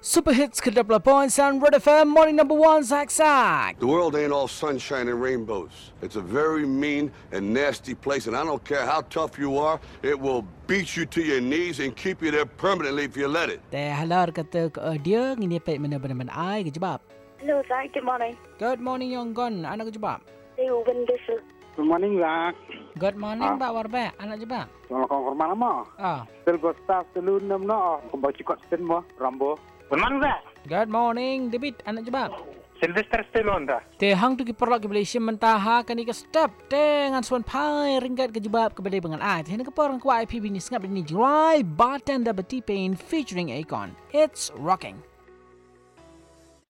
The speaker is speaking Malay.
Super Hits ke-10.9 Red FM Morning number 1 Zak. The world ain't all sunshine and rainbows. It's a very mean and nasty place, and I don't care how tough you are, it will beat you to your knees and keep you there permanently if you let it. Teh halar kata ke dia ngini pe mana-mana ai ke jebab. Hello, Zach. Good morning. Good morning Yonggon, anak ke jebab. Saya Wendy. Good morning, Zach. Good morning Pak Warbe, anak jebab. Kalau kau hormat nama. Ah. Tergostas telun nam no. Kau baca kot sen mo Rambo. Good morning, Zach. Good morning David, anak jebab. Sylvester Stallone dah. Teh hang tu ki perlak ke Malaysia mentaha kan ke step teh ngan suan pai ringkat ke jebab ke bedai bengan ai. Teh ke porang ku IPB ni sengap ni jirai bartender beti pain featuring Akon. It's rocking.